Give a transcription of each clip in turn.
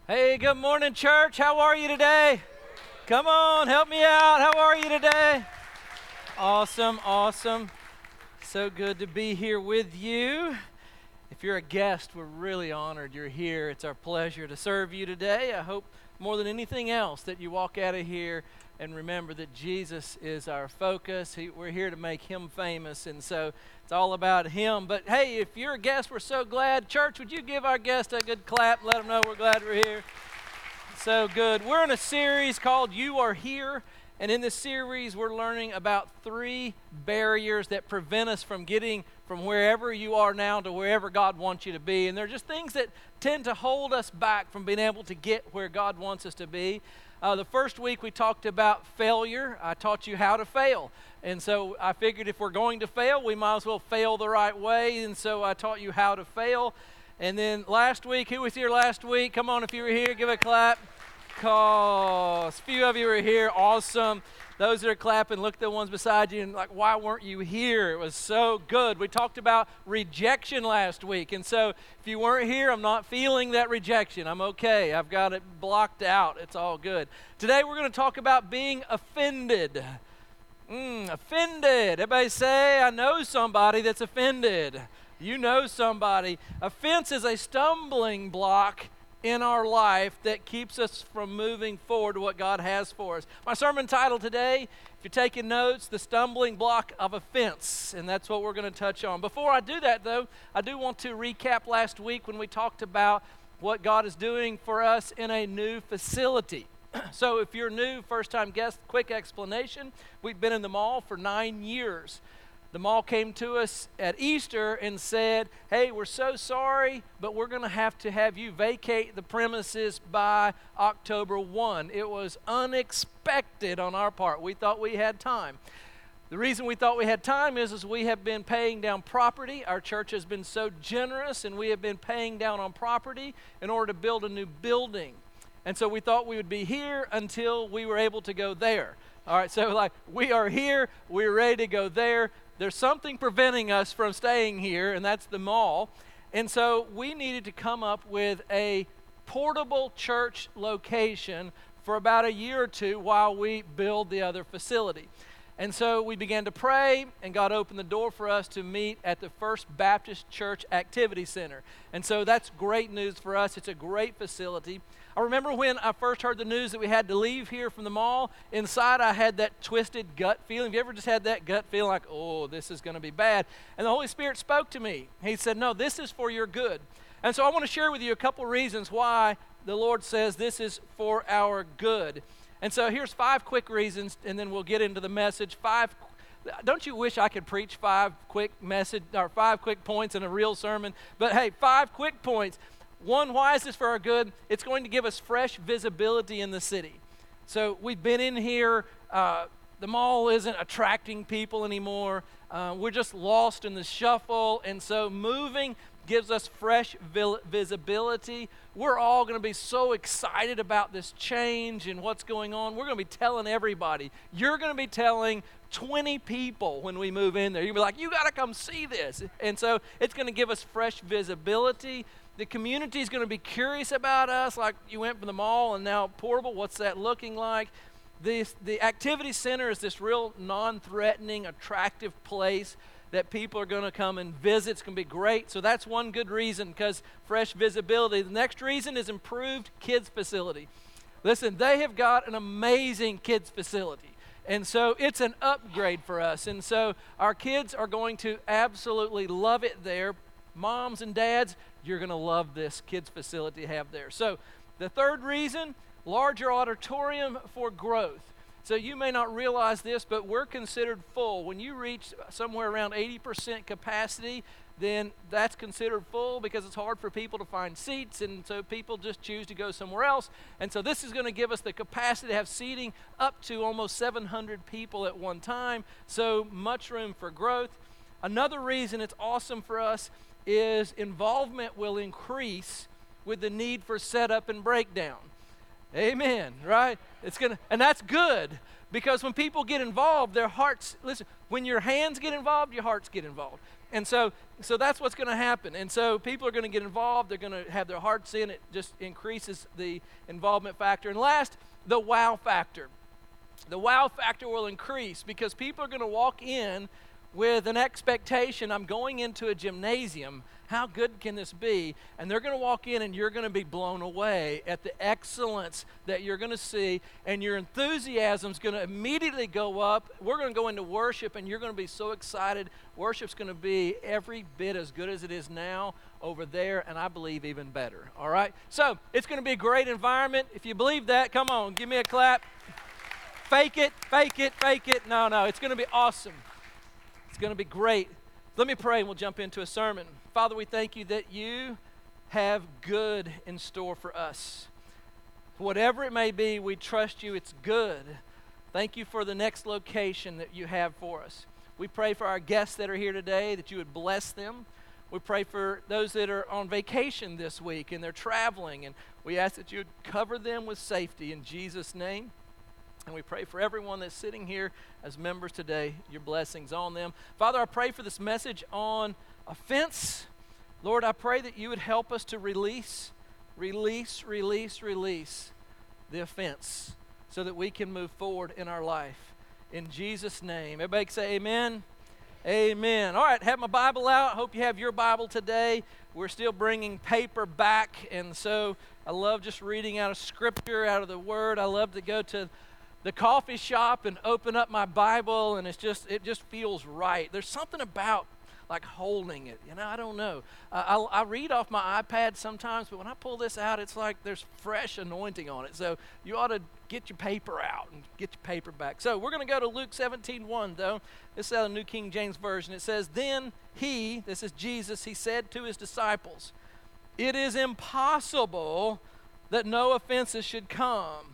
Hey, good morning, church. How are you today? Come on, help me out. How are you today? Awesome, awesome. So good to be here with you. If you're a guest, we're really honored you're here. It's our pleasure to serve you today. I hope more than anything else that you walk out of here and remember that Jesus is our focus. We're here to make him famous, and so it's all about him. But hey, if you're a guest, we're so glad. Church, would you give our guest a good clap? Let them know we're glad we're here. So good. We're in a series called You Are Here. And in this series, we're learning about 3 barriers that prevent us from getting from wherever you are now to wherever God wants you to be. And they're just things that tend to hold us back from being able to get where God wants us to be. The first week, we talked about failure. I taught you how to fail. And so I figured if we're going to fail, we might as well fail the right way. And so I taught you how to fail. And then last week, who was here last week? Come on, if you were here, give a clap. Cause a few of you are here. Awesome. Those that are clapping, look at the ones beside you and like, why weren't you here? It was so good. We talked about rejection last week. And so if you weren't here, I'm not feeling that rejection. I'm okay. I've got it blocked out. It's all good. Today we're going to talk about being offended. Offended. Everybody say, I know somebody that's offended. You know somebody. Offense is a stumbling block in our life that keeps us from moving forward to what God has for us. My sermon title today, if you're taking notes, The Stumbling Block of Offense, and that's what we're going to touch on. Before I do that, though, I do want to recap last week when we talked about what God is doing for us in a new facility. So if you're new, first-time guest, quick explanation. We've been in the mall for 9 years. The mall came to us at Easter and said, hey, we're so sorry, but we're going to have you vacate the premises by October 1. It was unexpected on our part. We thought we had time. The reason we thought we had time is we have been paying down property. Our church has been so generous, and we have been paying down on property in order to build a new building. And so we thought we would be here until we were able to go there. All right, so we are here, we're ready to go there. There's something preventing us from staying here, and that's the mall. And so we needed to come up with a portable church location for about a year or two while we build the other facility. And so we began to pray, and God opened the door for us to meet at the First Baptist Church Activity Center. And so that's great news for us. It's a great facility. I remember when I first heard the news that we had to leave here from the mall, inside I had that twisted gut feeling. Have you ever just had that gut feeling like, oh, this is going to be bad? And the Holy Spirit spoke to me. He said, no, this is for your good. And so I want to share with you a couple reasons why the Lord says this is for our good. And so here's 5 quick reasons, and then we'll get into the message. Don't you wish I could preach 5 quick points in a real sermon? But hey, 5 quick points. 1, why is this for our good? It's going to give us fresh visibility in the city. So we've been in here. The mall isn't attracting people anymore. We're just lost in the shuffle. And so moving gives us fresh visibility. We're all going to be so excited about this change and what's going on. We're going to be telling everybody. You're going to be telling 20 people when we move in there. You'll be like, you got to come see this. And so it's going to give us fresh visibility. The community is going to be curious about us, like you went from the mall and now portable. What's that looking like? The activity center is this real non-threatening, attractive place that people are going to come and visit. It's going to be great. So that's one good reason, because fresh visibility. The next reason is improved kids facility. Listen, they have got an amazing kids facility. And so it's an upgrade for us. And so our kids are going to absolutely love it there. Moms and dads, you're going to love this kids facility to have there. So the third reason, larger auditorium for growth. So you may not realize this, but we're considered full. When you reach somewhere around 80% capacity, then that's considered full because it's hard for people to find seats, and so people just choose to go somewhere else. And so this is going to give us the capacity to have seating up to almost 700 people at one time, so much room for growth. Another reason it's awesome for us is involvement will increase with the need for setup and breakdown. Amen, right? And that's good. Because when people get involved, their hearts, listen, when your hands get involved, your hearts get involved. And so that's what's going to happen. And so people are going to get involved. They're going to have their hearts in. It just increases the involvement factor. And last, the wow factor. The wow factor will increase because people are going to walk in with an expectation. I'm going into a gymnasium. How good can this be? And they're going to walk in and you're going to be blown away at the excellence that you're going to see, and your enthusiasm is going to immediately go up. We're going to go into worship and you're going to be so excited. Worship's going to be every bit as good as it is now over there, and I believe even better. All right? So it's going to be a great environment. If you believe that, come on, give me a clap. Fake it, fake it, fake it. No, it's going to be awesome. It's going to be great. Let me pray and we'll jump into a sermon. Father, we thank you that you have good in store for us. Whatever it may be, we trust you. It's good. Thank you for the next location that you have for us. We pray for our guests that are here today, that you would bless them. We pray for those that are on vacation this week and they're traveling, and we ask that you would cover them with safety in Jesus' name. And we pray for everyone that's sitting here as members today, your blessings on them. Father, I pray for this message on offense. Lord, I pray that you would help us to release the offense so that we can move forward in our life. In Jesus' name. Everybody say amen. Amen. All right, have my Bible out. I hope you have your Bible today. We're still bringing paper back, and so I love just reading out of Scripture, out of the Word. I love to go to the coffee shop and open up my Bible, and it just feels right. There's something about like holding it, I don't know. I read off my iPad sometimes, but when I pull this out, it's like there's fresh anointing on it. So you ought to get your paper out and get your paper back. So we're going to go to Luke 17:1 though. This is out of the New King James Version. It says, "Then he," this is Jesus, "he said to his disciples, 'It is impossible that no offenses should come.'"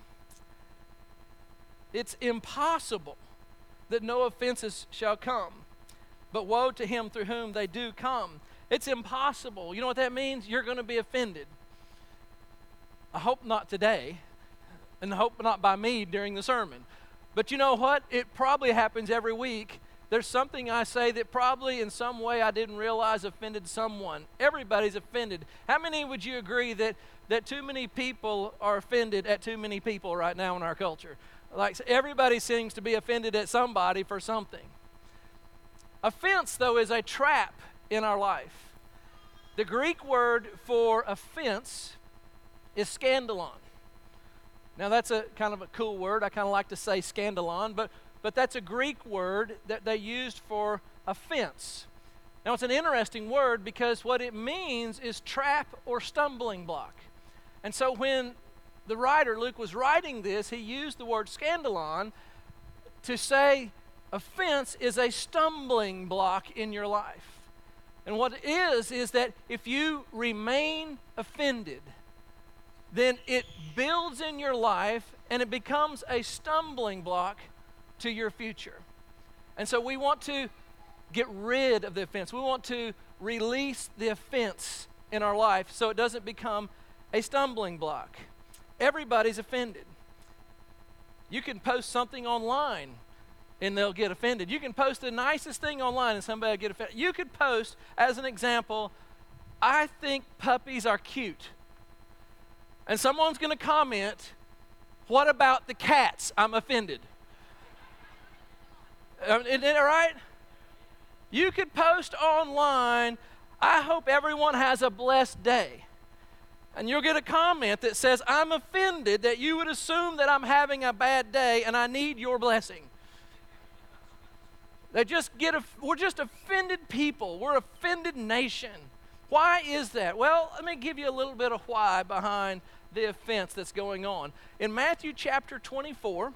It's impossible that no offenses shall come. But woe to him through whom they do come. It's impossible. You know what that means? You're going to be offended. I hope not today, and I hope not by me during the sermon. But you know what? It probably happens every week. There's something I say that probably in some way I didn't realize offended someone. Everybody's offended. How many would you agree that too many people are offended at too many people right now in our culture? Like everybody seems to be offended at somebody for something. Offense, though, is a trap in our life. The Greek word for offense is scandalon. Now, that's a kind of a cool word. I kind of like to say scandalon, but that's a Greek word that they used for offense. Now, it's an interesting word because what it means is trap or stumbling block. And so when the writer, Luke, was writing this, he used the word scandalon to say offense is a stumbling block in your life. And what it is that if you remain offended, then it builds in your life and it becomes a stumbling block to your future. And so we want to get rid of the offense. We want to release the offense in our life so it doesn't become a stumbling block. Everybody's offended. You can post something online and they'll get offended. You can post the nicest thing online and somebody will get offended. You could post, as an example, "I think puppies are cute." And someone's going to comment, "What about the cats? I'm offended." Isn't that right? You could post online, "I hope everyone has a blessed day." And you'll get a comment that says, "I'm offended that you would assume that I'm having a bad day and I need your blessing." We're just offended people. We're offended nation. Why is that? Well, let me give you a little bit of why behind the offense that's going on. In Matthew chapter 24,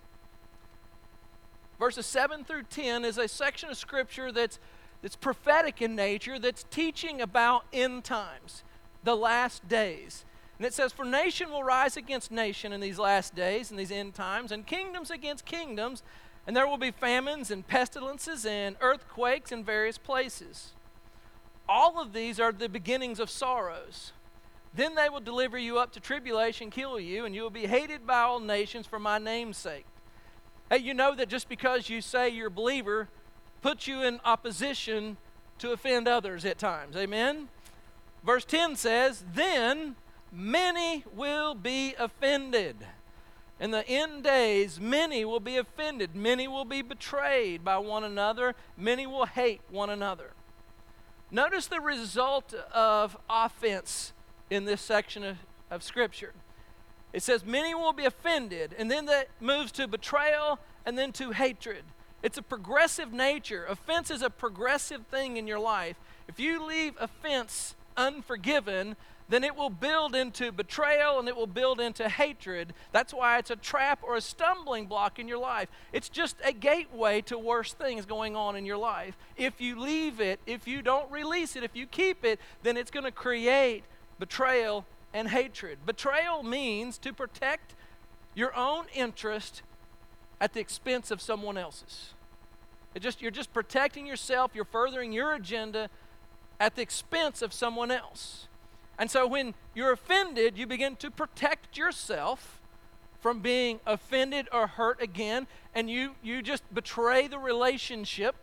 verses 7 through 10 is a section of Scripture that's prophetic in nature, that's teaching about end times, the last days. And it says, "For nation will rise against nation in these last days, in these end times, and kingdoms against kingdoms, and there will be famines and pestilences and earthquakes in various places. All of these are the beginnings of sorrows. Then they will deliver you up to tribulation, kill you, and you will be hated by all nations for my name's sake. Hey, you know that just because you say you're a believer puts you in opposition to offend others at times. Amen? Verse 10 says, then many will be offended. In the end days, many will be offended. Many will be betrayed by one another. Many will hate one another. Notice the result of offense in this section of Scripture. It says many will be offended, and then that moves to betrayal and then to hatred. It's a progressive nature. Offense is a progressive thing in your life. If you leave offense unforgiven, then it will build into betrayal and it will build into hatred. That's why it's a trap or a stumbling block in your life. It's just a gateway to worse things going on in your life. If you leave it, if you don't release it, if you keep it, then it's going to create betrayal and hatred. Betrayal means to protect your own interest at the expense of someone else's. You're just protecting yourself. You're furthering your agenda at the expense of someone else. And so when you're offended, you begin to protect yourself from being offended or hurt again, and you just betray the relationship.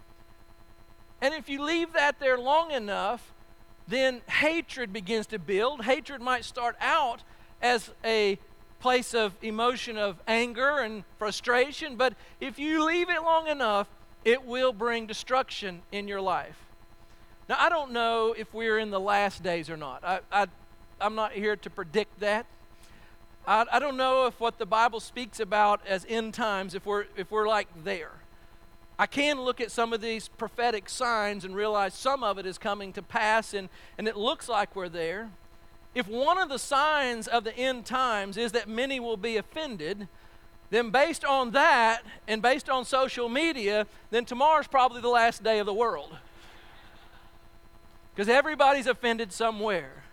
And if you leave that there long enough, then hatred begins to build. Hatred might start out as a place of emotion of anger and frustration, but if you leave it long enough, it will bring destruction in your life. Now, I don't know if we're in the last days or not. I'm not here to predict that. I don't know if what the Bible speaks about as end times, if we're like there. I can look at some of these prophetic signs and realize some of it is coming to pass, and it looks like we're there. If one of the signs of the end times is that many will be offended, then based on that and based on social media, then tomorrow's probably the last day of the world. Because everybody's offended somewhere.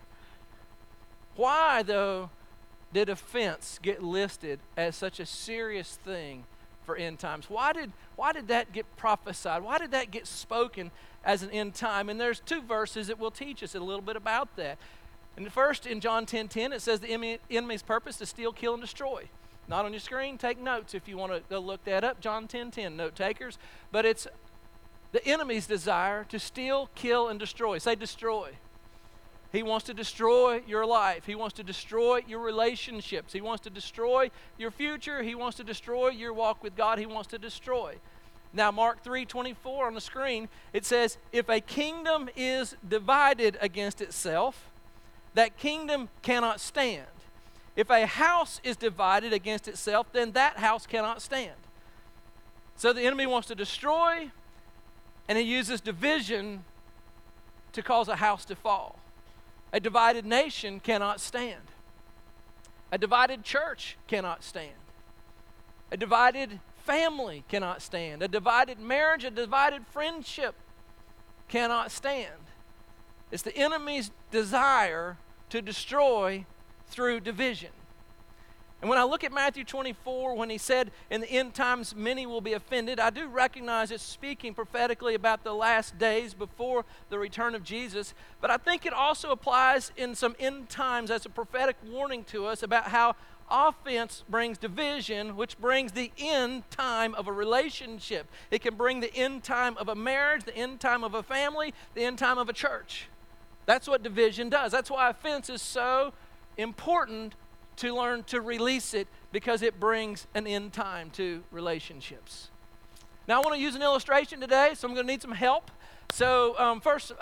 Why, though, did offense get listed as such a serious thing for end times? Why did that get prophesied? Why did that get spoken as an end time? And there's two verses that will teach us a little bit about that. And the first, in John 10:10, it says the enemy's purpose to steal, kill, and destroy. Not on your screen. Take notes if you want to go look that up. John 10:10, note takers. But it's the enemy's desire to steal, kill, and destroy. Say destroy. He wants to destroy your life. He wants to destroy your relationships. He wants to destroy your future. He wants to destroy your walk with God. He wants to destroy. Now, Mark 3:24 on the screen, it says, if a kingdom is divided against itself, that kingdom cannot stand. If a house is divided against itself, then that house cannot stand. So the enemy wants to destroy, and he uses division to cause a house to fall. A divided nation cannot stand. A divided church cannot stand. A divided family cannot stand. A divided marriage, a divided friendship cannot stand. It's the enemy's desire to destroy through division. And when I look at Matthew 24, when he said, in the end times many will be offended, I do recognize it's speaking prophetically about the last days before the return of Jesus. But I think it also applies in some end times as a prophetic warning to us about how offense brings division, which brings the end time of a relationship. It can bring the end time of a marriage, the end time of a family, the end time of a church. That's what division does. That's why offense is so important to learn to release it, because it brings an end time to relationships. Now, I want to use an illustration today, so I'm going to need some help. So first,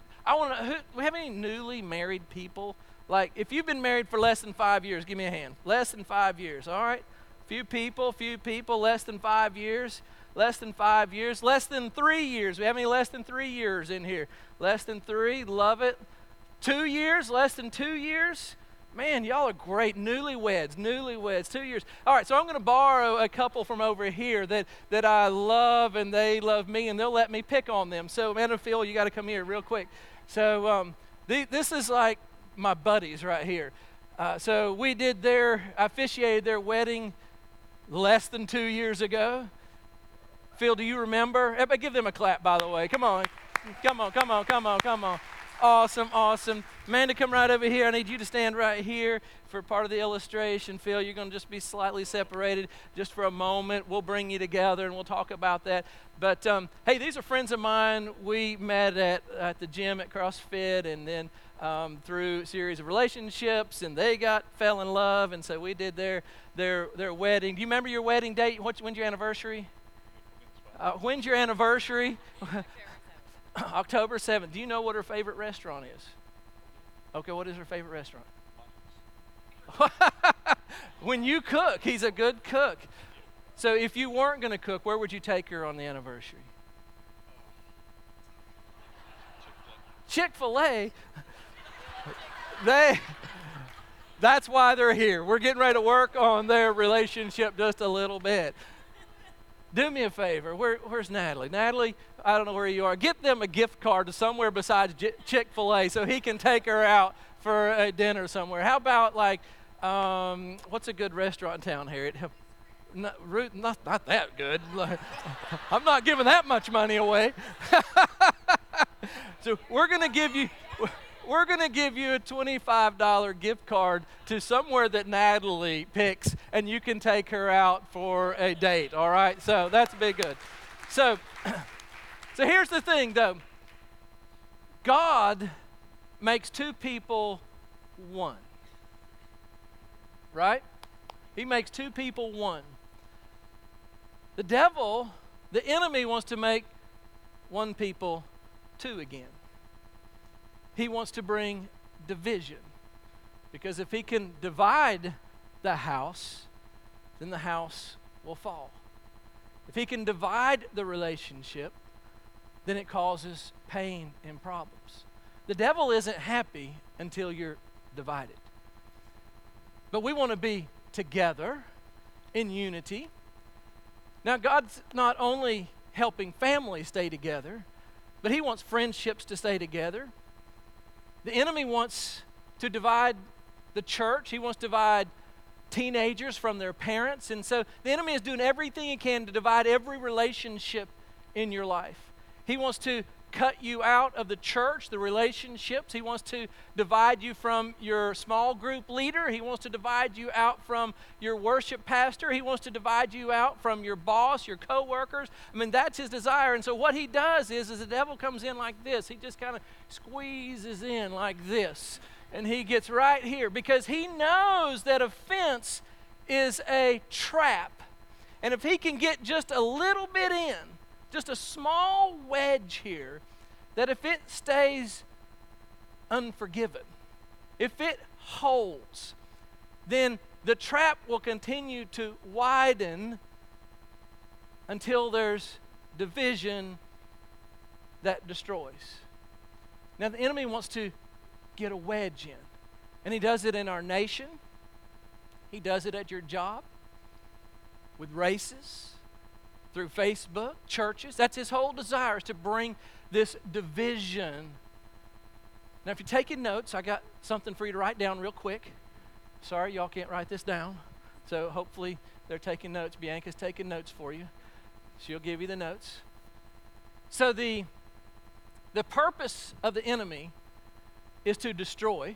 we have any newly married people? Like, if you've been married for less than 5 years, give me a hand. Less than 5 years, all right? Few people, less than 5 years. Less than 5 years. Less than 3 years. We have any less than 3 years in here? Less than 3, love it. 2 years, less than 2 years. Man, y'all are great. Newlyweds, 2 years. All right, so I'm going to borrow a couple from over here that I love, and they love me, and they'll let me pick on them. So, Amanda and Phil, you got to come here real quick. So this is like my buddies right here. So I officiated their wedding less than 2 years ago. Phil, do you remember? Everybody give them a clap, by the way. Come on. Awesome, awesome. Amanda, come right over here. I need you to stand right here for part of the illustration. Phil, you're going to just be slightly separated just for a moment. We'll bring you together and we'll talk about that. But, hey, these are friends of mine. We met at the gym at CrossFit, and then through a series of relationships, and they fell in love, and so we did their wedding. Do you remember your wedding date? When's your anniversary? When's your anniversary? October 7th. Do you know what her favorite restaurant is? Okay, what is her favorite restaurant? When you cook, he's a good cook. So if you weren't going to cook, where would you take her on the anniversary? Chick-fil-A. That's why they're here. We're getting ready to work on their relationship just a little bit. Do me a favor. Where's Natalie? Natalie, I don't know where you are. Get them a gift card to somewhere besides Chick-fil-A so he can take her out for a dinner somewhere. How about what's a good restaurant in town, Harriet? Not that good. I'm not giving that much money away. So we're going to give you a $25 gift card to somewhere that Natalie picks, and you can take her out for a date, all right? So that's be good. So here's the thing, though. God makes two people one, right? He makes two people one. The devil, the enemy, wants to make one people two again. He wants to bring division, because if he can divide the house, then the house will fall. If he can divide the relationship, then it causes pain and problems. The devil isn't happy until you're divided. But we want to be together in unity. Now, God's not only helping families stay together, but he wants friendships to stay together. The enemy wants to divide the church. He wants to divide teenagers from their parents. And so the enemy is doing everything he can to divide every relationship in your life. He wants to cut you out of the church, the relationships. He wants to divide you from your small group leader. He wants to divide you out from your worship pastor. He wants to divide you out from your boss, your coworkers. I mean, that's his desire. And so what he does is the devil comes in like this. He just kind of squeezes in like this. And he gets right here because he knows that offense is a trap. And if he can get just a little bit in, just a small wedge here, that if it stays unforgiven, if it holds, then the trap will continue to widen until there's division that destroys. Now, the enemy wants to get a wedge in, and he does it in our nation. He does it at your job, with races, through Facebook, churches. That's his whole desire, is to bring this division. Now, if you're taking notes, I got something for you to write down real quick. Sorry, y'all can't write this down. So hopefully they're taking notes. Bianca's taking notes for you. She'll give you the notes. So the purpose of the enemy is to destroy.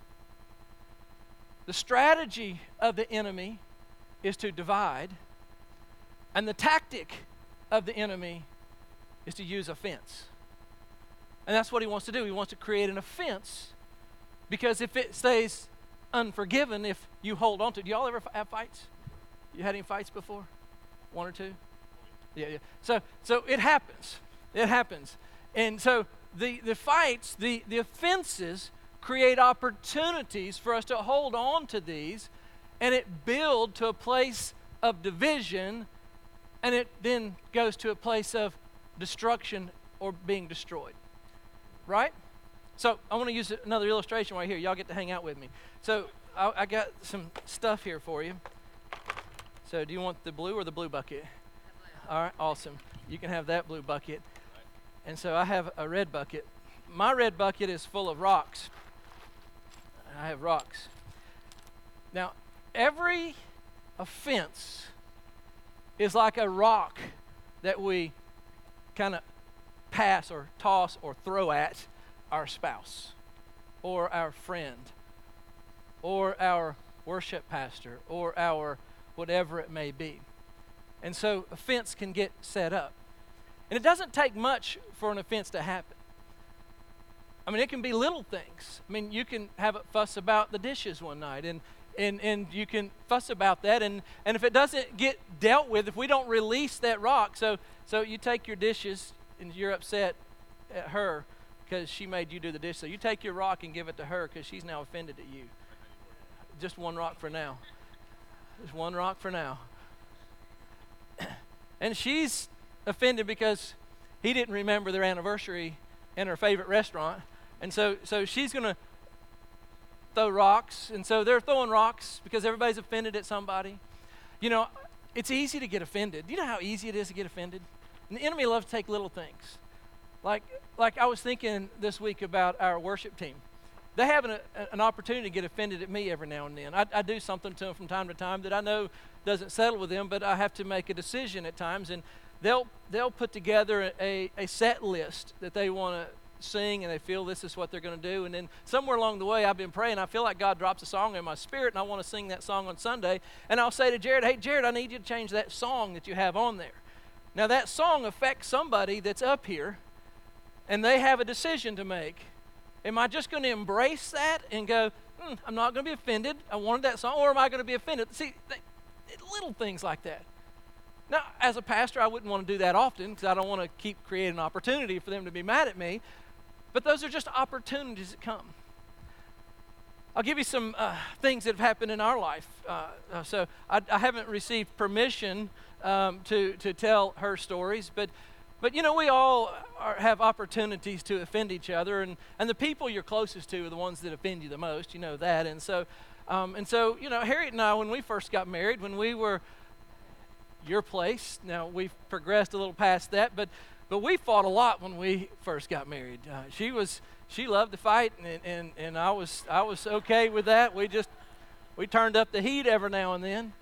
The strategy of the enemy is to divide. And the tactic of the enemy is to use offense. And that's what he wants to do. He wants to create an offense, because if it stays unforgiven, if you hold on to it. Do y'all ever have fights? You had any fights before? One or two? Yeah. So it happens. It happens. And so the fights, the offenses create opportunities for us to hold on to these, and it build to a place of division, and it then goes to a place of destruction or being destroyed. Right? So I want to use another illustration right here. Y'all get to hang out with me. So I got some stuff here for you. So do you want the blue or the blue bucket? The blue. All right, awesome. You can have that blue bucket. And so I have a red bucket. My red bucket is full of rocks. I have rocks. Now, every offense is like a rock that we kind of pass or toss or throw at our spouse or our friend or our worship pastor or our whatever it may be. And so offense can get set up. And it doesn't take much for an offense to happen. I mean, it can be little things. I mean, you can have a fuss about the dishes one night, and you can fuss about that, and if it doesn't get dealt with, if we don't release that rock, so you take your dishes and you're upset at her because she made you do the dish, so you take your rock and give it to her because she's now offended at you. Just one rock for now. Just one rock for now. And she's offended because he didn't remember their anniversary in her favorite restaurant, and so she's going to throw rocks, and so they're throwing rocks because everybody's offended at somebody. You know, it's easy to get offended. You know how easy it is to get offended? And the enemy loves to take little things. Like I was thinking this week about our worship team. They have an opportunity to get offended at me every now and then. I do something to them from time to time that I know doesn't settle with them, but I have to make a decision at times, and they'll put together a set list that they want to sing, and they feel this is what they're going to do, and then somewhere along the way I've been praying, I feel like God drops a song in my spirit and I want to sing that song on Sunday, and I'll say to Jared, hey Jared, I need you to change that song that you have on there. Now that song affects somebody that's up here, and they have a decision to make. Am I just going to embrace that and go, I'm not going to be offended, I wanted that song, or am I going to be offended? See, little things like that. Now, as a pastor, I wouldn't want to do that often because I don't want to keep creating an opportunity for them to be mad at me. But those are just opportunities that come. I'll give you some things that have happened in our life. So I haven't received permission to tell her stories, but you know, we all have opportunities to offend each other, and the people you're closest to are the ones that offend you the most. You know that, and so you know, Harriet and I, when we first got married, when we were your place. Now we've progressed a little past that, but we fought a lot when we first got married. She loved to fight, and I was okay with that. We turned up the heat every now and then.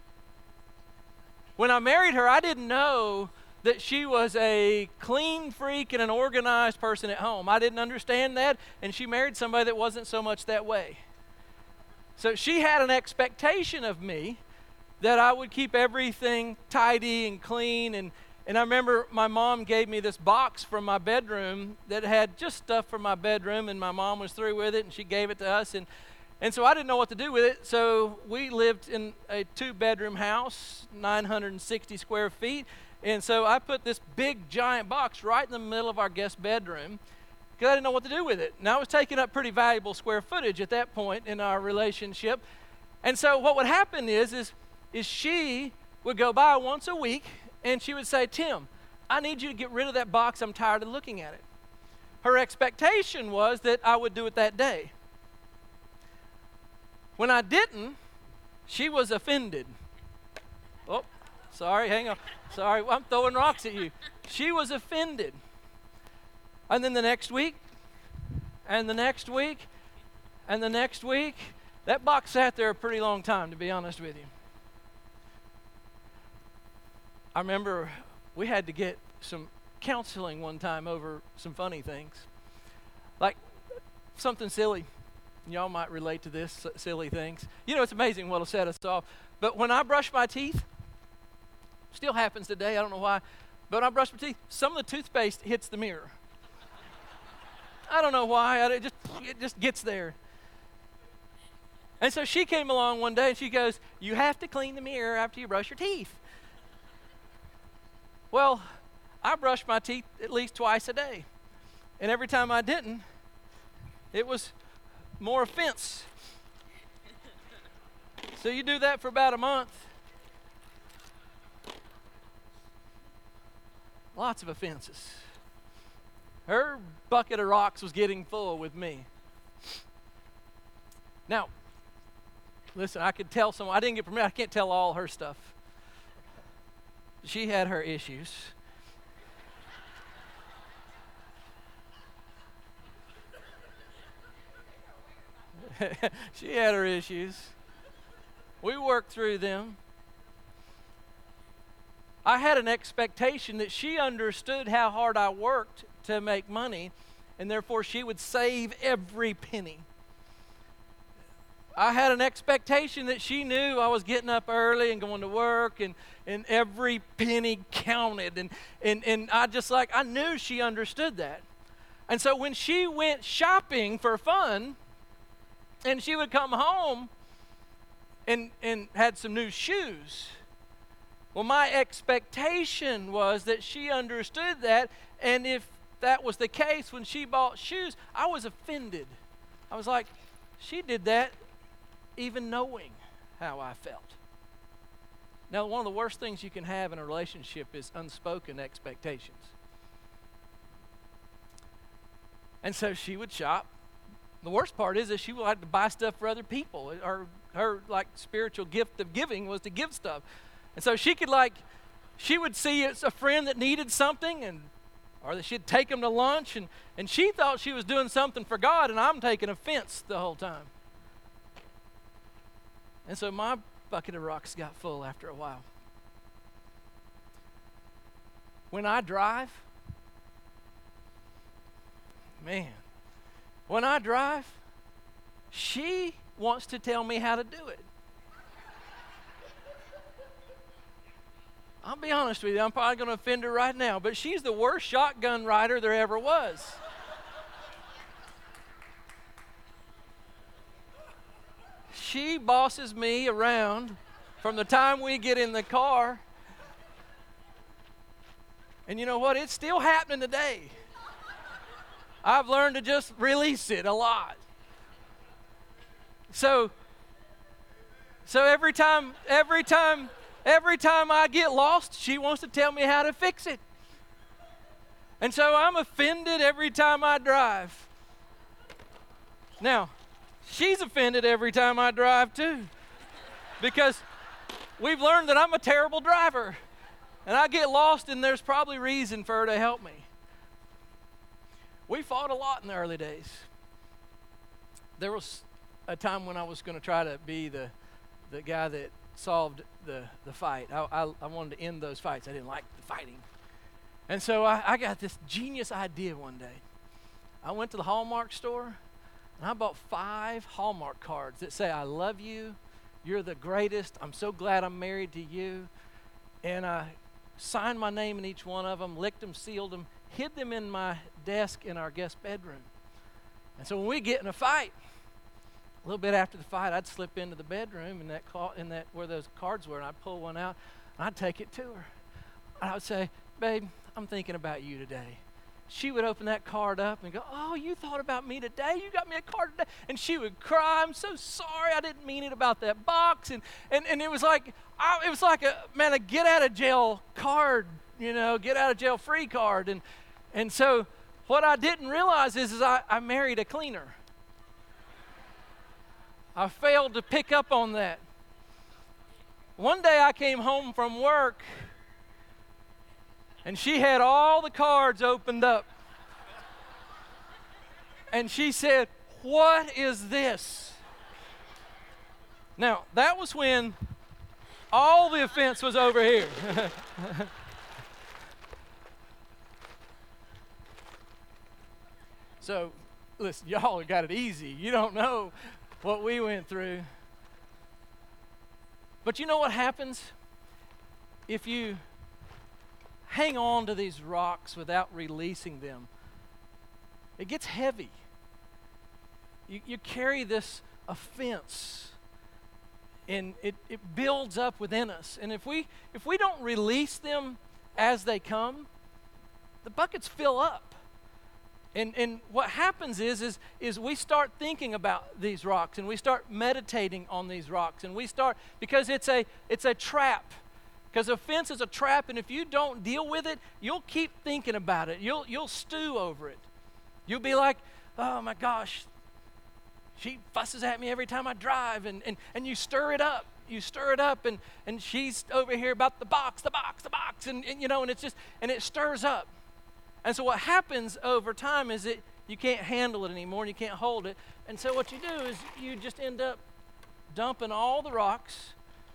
When I married her, I didn't know that she was a clean freak and an organized person at home. I didn't understand that, and she married somebody that wasn't so much that way. So she had an expectation of me that I would keep everything tidy and clean, and I remember my mom gave me this box from my bedroom that had just stuff from my bedroom, and my mom was through with it, and she gave it to us, and so I didn't know what to do with it, so we lived in a 2-bedroom house, 960 square feet, and so I put this big giant box right in the middle of our guest bedroom because I didn't know what to do with it. Now, I was taking up pretty valuable square footage at that point in our relationship, and so what would happen is she would go by once a week, and she would say, Tim, I need you to get rid of that box. I'm tired of looking at it. Her expectation was that I would do it that day. When I didn't, she was offended. Oh, sorry, hang on. Sorry, I'm throwing rocks at you. She was offended. And then the next week, and the next week, and the next week, that box sat there a pretty long time, to be honest with you. I remember we had to get some counseling one time over some funny things. Like something silly. Y'all might relate to this, silly things. You know, it's amazing what'll set us off. But when I brush my teeth, still happens today, I don't know why, but when I brush my teeth, some of the toothpaste hits the mirror. I don't know why, it just gets there. And so she came along one day and she goes, you have to clean the mirror after you brush your teeth. Well, I brush my teeth at least twice a day. And every time I didn't, it was more offense. So you do that for about a month. Lots of offenses. Her bucket of rocks was getting full with me. Now, listen, I could tell someone, I didn't get permission, I can't tell all her stuff. She had her issues. She had her issues. We worked through them. I had an expectation that she understood how hard I worked to make money, and therefore she would save every penny. I had an expectation that she knew I was getting up early and going to work, and every penny counted. And I knew she understood that. And so when she went shopping for fun, and she would come home and had some new shoes, well, my expectation was that she understood that, and if that was the case when she bought shoes, I was offended. I was like, she did that even knowing how I felt. Now, one of the worst things you can have in a relationship is unspoken expectations. And so she would shop. The worst part is that she would like to buy stuff for other people. Her like spiritual gift of giving was to give stuff. And so she would see a friend that needed something, or that she'd take them to lunch, and she thought she was doing something for God, and I'm taking offense the whole time. And so my bucket of rocks got full after a while. When I drive, she wants to tell me how to do it. I'll be honest with you, I'm probably going to offend her right now, but she's the worst shotgun rider there ever was. She bosses me around from the time we get in the car. And you know what? It's still happening today. I've learned to just release it a lot. So every time I get lost, she wants to tell me how to fix it. And so I'm offended every time I drive. Now, she's offended every time I drive too, because we've learned that I'm a terrible driver, and I get lost, and there's probably reason for her to help me. We fought a lot in the early days. There was a time when I was going to try to be the guy that solved the fight. I wanted to end those fights. I didn't like the fighting. And so I got this genius idea one day. I went to the Hallmark store, and I bought 5 Hallmark cards that say, "I love you, you're the greatest, I'm so glad I'm married to you." And I signed my name in each one of them, licked them, sealed them, hid them in my desk in our guest bedroom. And so when we get in a fight, a little bit after the fight, I'd slip into the bedroom in that where those cards were, and I'd pull one out, and I'd take it to her. And I would say, "Babe, I'm thinking about you today." She would open that card up and go, "Oh, you thought about me today? You got me a card today?" And she would cry, "I'm so sorry, I didn't mean it about that box." And it was like a get out of jail card, get out of jail free card. And so what I didn't realize is I married a cleaner. I failed to pick up on that. One day I came home from work, and she had all the cards opened up. And she said, "What is this?" Now, that was when all the offense was over here. So, listen, y'all got it easy. You don't know what we went through. But you know what happens if you hang on to these rocks without releasing them? It gets heavy. You carry this offense, and it builds up within us. And if we don't release them as they come, the buckets fill up. And what happens is we start thinking about these rocks, and we start meditating on these rocks, and because it's a trap. Because offense is a trap, and if you don't deal with it, you'll keep thinking about it. You'll stew over it. You'll be like, "Oh my gosh, she fusses at me every time I drive," and you stir it up. You stir it up, and she's over here about the box, and it's just, and it stirs up. And so what happens over time is that you can't handle it anymore, and you can't hold it. And so what you do is you just end up dumping all the rocks.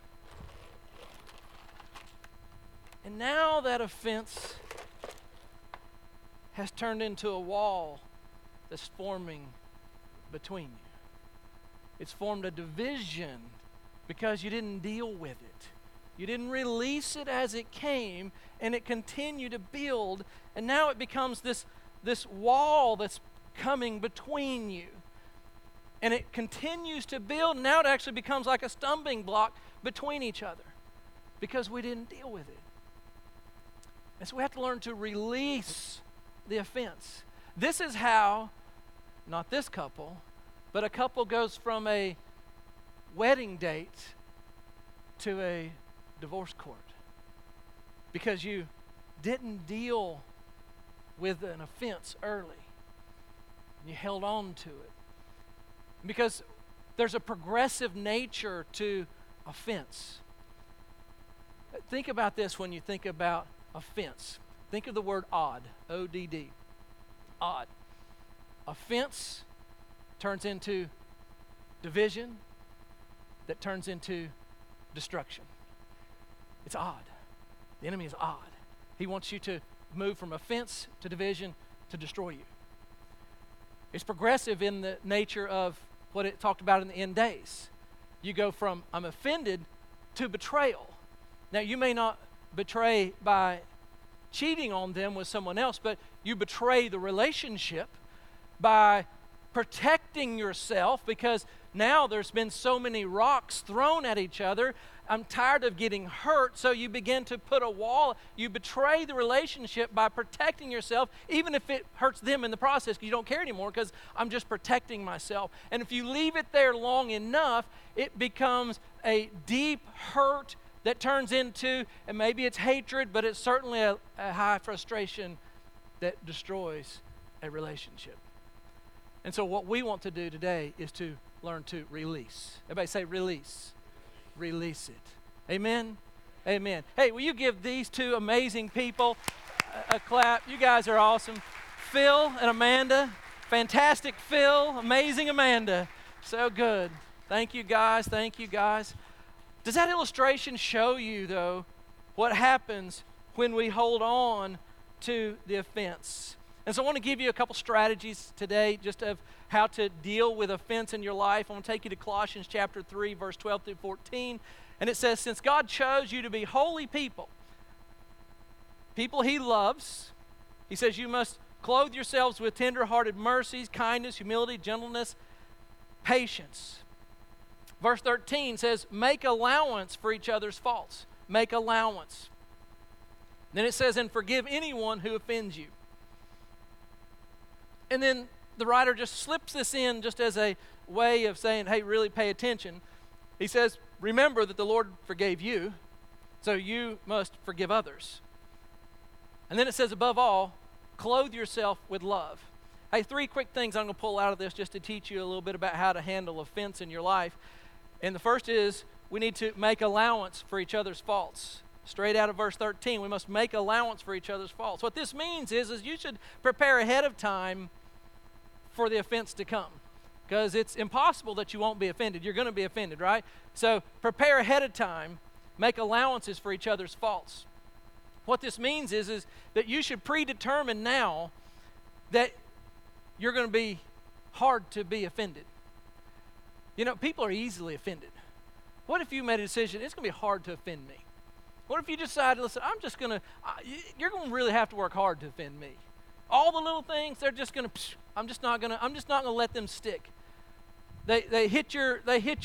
And now that offense has turned into a wall that's forming between you. It's formed a division because you didn't deal with it. You didn't release it as it came, and it continued to build, and now it becomes this wall that's coming between you. And it continues to build, and now it actually becomes like a stumbling block between each other because we didn't deal with it. And so we have to learn to release the offense. This is how, not this couple, but a couple goes from a wedding date to a divorce court because you didn't deal with an offense early. You held on to it. Because there's a progressive nature to offense. Think about this when you think about offense. Think of the word odd, O-D-D. Odd. Offense turns into division that turns into destruction. It's odd. The enemy is odd. He wants you to move from offense to division to destroy you. It's progressive in the nature of what it talked about in the end days. You go from I'm offended to betrayal. Now, you may not betray by cheating on them with someone else, but you betray the relationship by protecting yourself because now there's been so many rocks thrown at each other. I'm tired of getting hurt, so you begin to put a wall. You betray the relationship by protecting yourself, even if it hurts them in the process because you don't care anymore because I'm just protecting myself. And if you leave it there long enough, it becomes a deep hurt that turns into, and maybe it's hatred, but it's certainly a high frustration that destroys a relationship. And so what we want to do today is to learn to release. Everybody say release. Release it. Amen? Amen. Hey, will you give these two amazing people a clap? You guys are awesome. Phil and Amanda. Fantastic Phil. Amazing Amanda. So good. Thank you guys. Thank you guys. Does that illustration show you, though, what happens when we hold on to the offense? And so I want to give you a couple strategies today just of how to deal with offense in your life. I want to take you to Colossians chapter 3, verse 12 through 14. And it says, since God chose you to be holy people he loves, he says you must clothe yourselves with tender-hearted mercies, kindness, humility, gentleness, patience. Verse 13 says, make allowance for each other's faults. Make allowance. Then it says, and forgive anyone who offends you. And then the writer just slips this in just as a way of saying, hey, really pay attention. He says, remember that the Lord forgave you, so you must forgive others. And then it says, above all, clothe yourself with love. Hey, three quick things I'm going to pull out of this just to teach you a little bit about how to handle offense in your life. And the first is we need to make allowance for each other's faults. Straight out of verse 13, we must make allowance for each other's faults. What this means is you should prepare ahead of time for the offense to come, because it's impossible that you won't be offended. You're going to be offended, right? So prepare ahead of time, make allowances for each other's faults. What this means is that you should predetermine now that you're going to be hard to be offended. You know, people are easily offended. What if you made a decision, it's going to be hard to offend me? What if you decided, listen, you're going to really have to work hard to offend me. All the little things, they're just going to, I'm just not going to let them stick. They hit your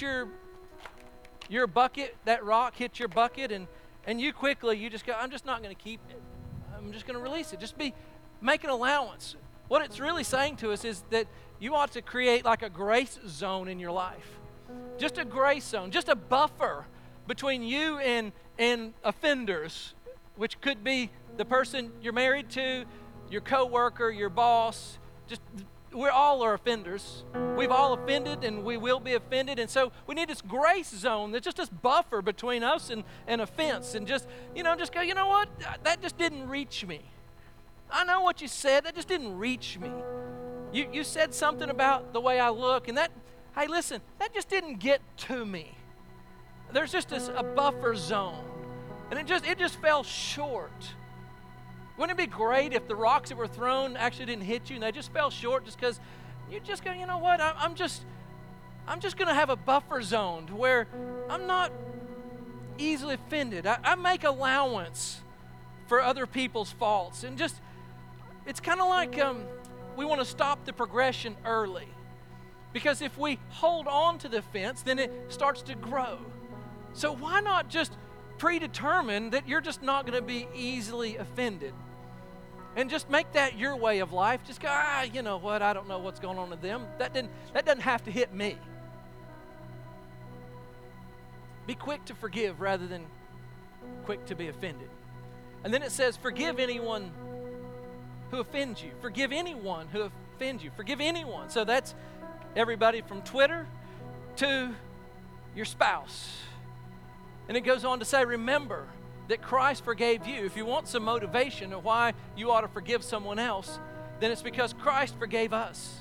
bucket, that rock hit your bucket, and you just go, I'm just not going to keep it. I'm just going to release it. Make an allowance. What it's really saying to us is that you ought to create like a grace zone in your life. Just a grace zone, just a buffer between you and offenders, which could be the person you're married to, your coworker, your boss. We all are offenders. We've all offended and we will be offended. And so we need this grace zone that's just this buffer between us and offense. And just go, you know what? That just didn't reach me. I know what you said. That just didn't reach me. You said something about the way I look, and hey, listen, that just didn't get to me. There's just a buffer zone. And it just fell short. Wouldn't it be great if the rocks that were thrown actually didn't hit you and they just fell short just because you just go, you know what, I'm just going to have a buffer zone to where I'm not easily offended. I make allowance for other people's faults. And just, it's kind of like we want to stop the progression early. Because if we hold on to the offense, then it starts to grow. So why not just predetermine that you're just not going to be easily offended? And just make that your way of life. Just go, you know what, I don't know what's going on with them. That doesn't have to hit me. Be quick to forgive rather than quick to be offended. And then it says, forgive anyone who offends you. Forgive anyone who offends you. Forgive anyone. So that's everybody from Twitter to your spouse. And it goes on to say, remember that Christ forgave you. If you want some motivation of why you ought to forgive someone else, then it's because Christ forgave us.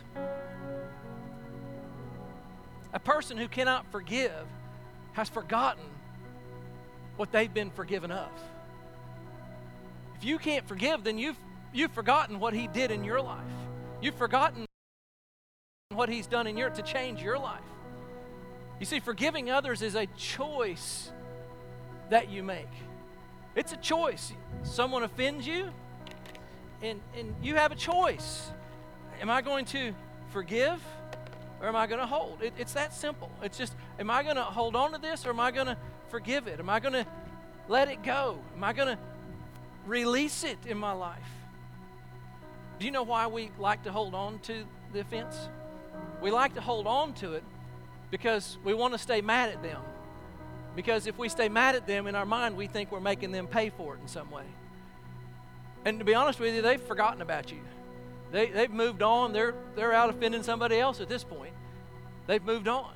A person who cannot forgive has forgotten what they've been forgiven of. If you can't forgive, then you've forgotten what He did in your life. You've forgotten what He's done in to change your life. You see, forgiving others is a choice that you make. It's a choice. Someone offends you, and you have a choice. Am I going to forgive, or am I going to hold? It's that simple. It's just, am I going to hold on to this, or am I going to forgive it? Am I going to let it go? Am I going to release it in my life? Do you know why we like to hold on to the offense? We like to hold on to it because we want to stay mad at them. Because if we stay mad at them, in our mind, we think we're making them pay for it in some way. And to be honest with you, they've forgotten about you. They've moved on. They're out offending somebody else at this point. They've moved on.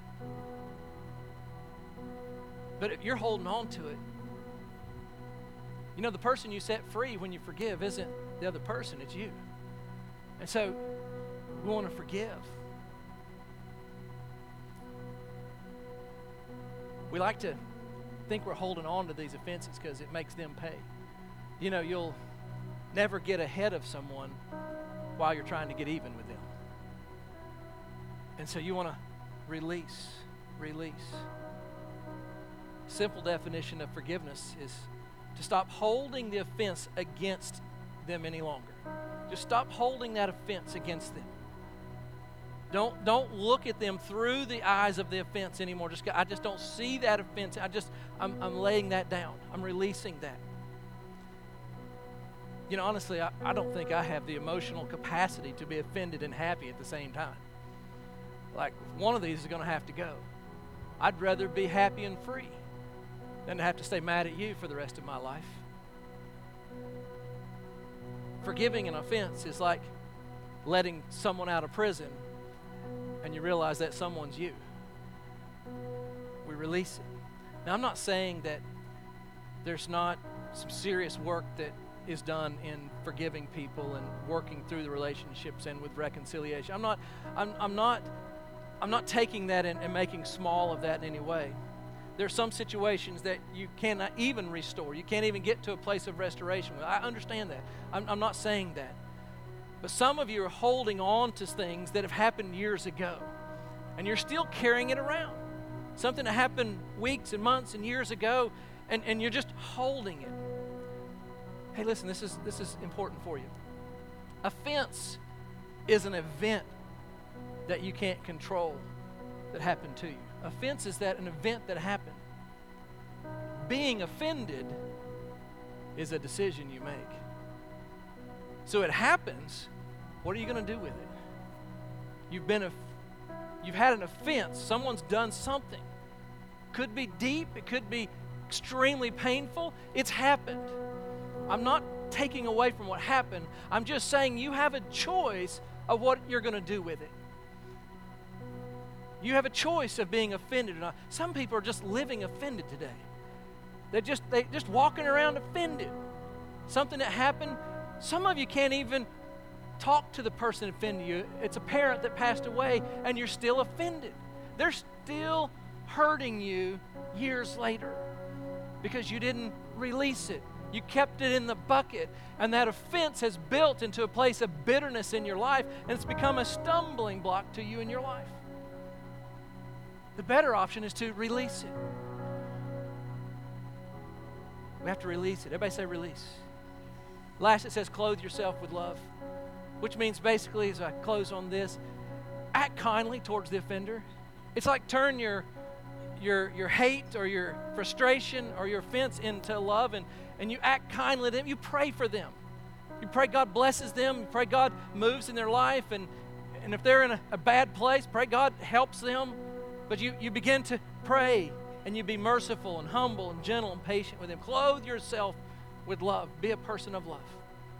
But if you're holding on to it, you know, the person you set free when you forgive isn't the other person, it's you. And so we want to forgive. We like to think we're holding on to these offenses because it makes them pay. You know, you'll never get ahead of someone while you're trying to get even with them. And so you want to release. Simple definition of forgiveness is to stop holding the offense against them any longer. Just stop holding that offense against them. Don't look at them through the eyes of the offense anymore. I just don't see that offense. I'm laying that down. I'm releasing that. You know, honestly, I don't think I have the emotional capacity to be offended and happy at the same time. Like, one of these is going to have to go. I'd rather be happy and free than to have to stay mad at you for the rest of my life. Forgiving an offense is like letting someone out of prison and you realize that someone's you. We release it. Now, I'm not saying that there's not some serious work that is done in forgiving people and working through the relationships and with reconciliation. I'm not taking that and making small of that in any way. There are some situations that you cannot even restore. You can't even get to a place of restoration. I understand that. I'm not saying that. But some of you are holding on to things that have happened years ago, and you're still carrying it around. Something that happened weeks and months and years ago, and you're just holding it. Hey, listen, this is important for you. Offense is an event that you can't control that happened to you. Offense is an event that happened. Being offended is a decision you make. So it happens. What are you going to do with it? You've had an offense. Someone's done something. Could be deep. It could be extremely painful. It's happened. I'm not taking away from what happened. I'm just saying you have a choice of what you're going to do with it. You have a choice of being offended or not. Some people are just living offended today. They're just walking around offended. Something that happened. Some of you can't even talk to the person that offended you. It's a parent that passed away and you're still offended. They're still hurting you years later because you didn't release it You kept it in the bucket, and that offense has built into a place of bitterness in your life, and it's become a stumbling block to you in your life. The better option is to release it. We have to release it. Everybody say release. Last, it says clothe yourself with love, which means basically, as I close on this, act kindly towards the offender. It's like turn your hate or your frustration or your offense into love, and you act kindly to them. You pray for them. You pray God blesses them. You pray God moves in their life, and if they're in a bad place, pray God helps them. But you begin to pray, and you be merciful and humble and gentle and patient with them. Clothe yourself with love. Be a person of love.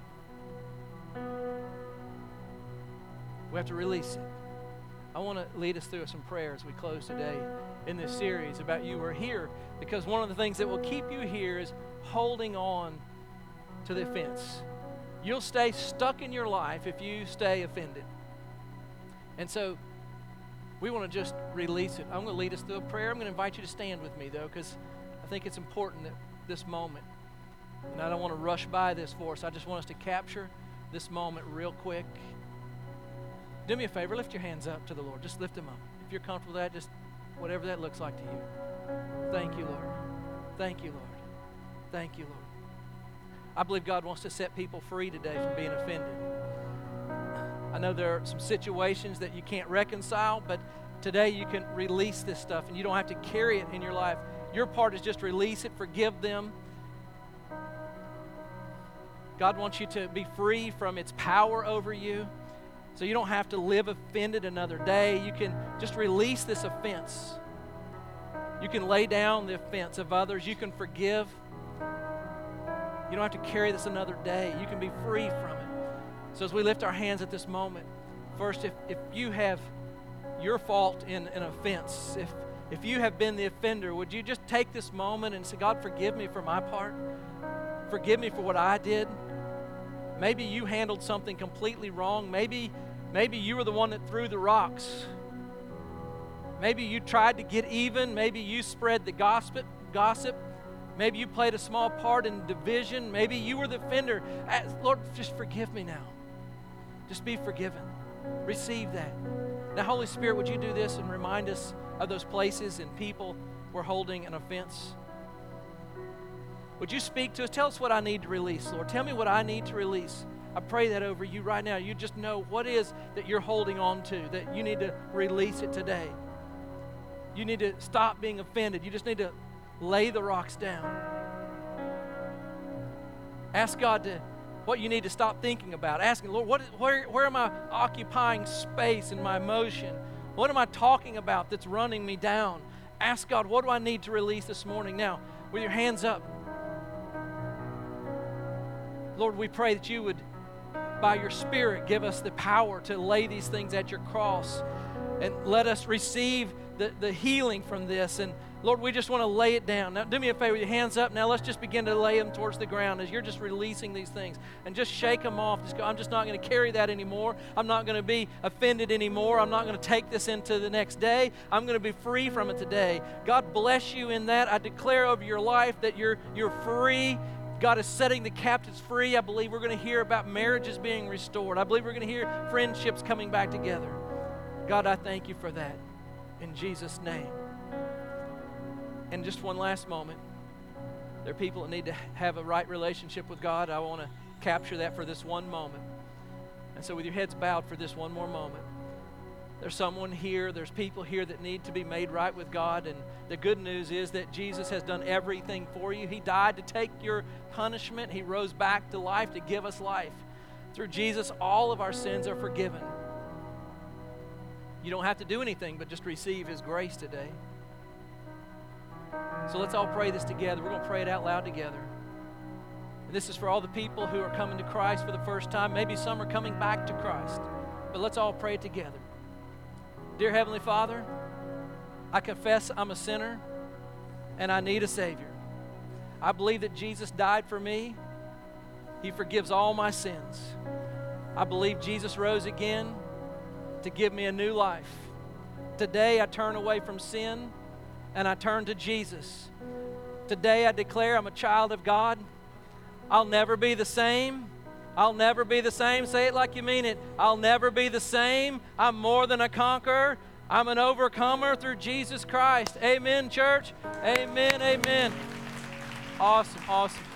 We have to release it. I want to lead us through some prayers as we close today in this series about you who are here, because one of the things that will keep you here is holding on to the offense. You'll stay stuck in your life if you stay offended. And so we want to just release it. I'm going to lead us through a prayer. I'm going to invite you to stand with me, though, because I think it's important that this moment, and I don't want to rush by this for us. I just want us to capture this moment real quick. Do me a favor, lift your hands up to the Lord. Just lift them up. If you're comfortable with that, just whatever that looks like to you. Thank you, Lord. Thank you, Lord. Thank you, Lord. I believe God wants to set people free today from being offended. I know there are some situations that you can't reconcile, but today you can release this stuff, and you don't have to carry it in your life. Your part is just release it, forgive them. God wants you to be free from its power over you. So you don't have to live offended another day. You can just release this offense. You can lay down the offense of others. You can forgive. You don't have to carry this another day. You can be free from it. So as we lift our hands at this moment, first, if you have your fault in an offense, if you have been the offender, would you just take this moment and say, God, forgive me for my part. Forgive me for what I did. Maybe you handled something completely wrong. Maybe you were the one that threw the rocks. Maybe you tried to get even. Maybe you spread the gossip. Maybe you played a small part in division. Maybe you were the offender. Lord, just forgive me now. Just be forgiven. Receive that. Now, Holy Spirit, would you do this and remind us of those places and people we're holding an offense? Would you speak to us? Tell us what I need to release, Lord. Tell me what I need to release. I pray that over you right now. You just know what is that you're holding on to, that you need to release it today. You need to stop being offended. You just need to lay the rocks down. Ask God what you need to stop thinking about. Ask Him, Lord, where am I occupying space in my emotion? What am I talking about that's running me down? Ask God, what do I need to release this morning? Now, with your hands up, Lord, we pray that you would, by your Spirit, give us the power to lay these things at your cross and let us receive the healing from this. And Lord, we just want to lay it down. Now, do me a favor, with your hands up. Now, let's just begin to lay them towards the ground as you're just releasing these things. And just shake them off. Just go, I'm just not going to carry that anymore. I'm not going to be offended anymore. I'm not going to take this into the next day. I'm going to be free from it today. God bless you in that. I declare over your life that you're free. God is setting the captives free. I believe we're going to hear about marriages being restored. I believe we're going to hear friendships coming back together. God, I thank you for that. In Jesus' name. And just one last moment. There are people that need to have a right relationship with God. I want to capture that for this one moment. And so with your heads bowed for this one more moment, there's someone here, there's people here that need to be made right with God. And the good news is that Jesus has done everything for you. He died to take your punishment. He rose back to life to give us life. Through Jesus, all of our sins are forgiven. You don't have to do anything but just receive His grace today. So let's all pray this together. We're going to pray it out loud together. And this is for all the people who are coming to Christ for the first time. Maybe some are coming back to Christ. But let's all pray it together. Dear Heavenly Father, I confess I'm a sinner and I need a Savior. I believe that Jesus died for me. He forgives all my sins. I believe Jesus rose again to give me a new life. Today I turn away from sin and I turn to Jesus. Today I declare I'm a child of God. I'll never be the same. I'll never be the same. Say it like you mean it. I'll never be the same. I'm more than a conqueror. I'm an overcomer through Jesus Christ. Amen, church. Amen, amen. Awesome, awesome.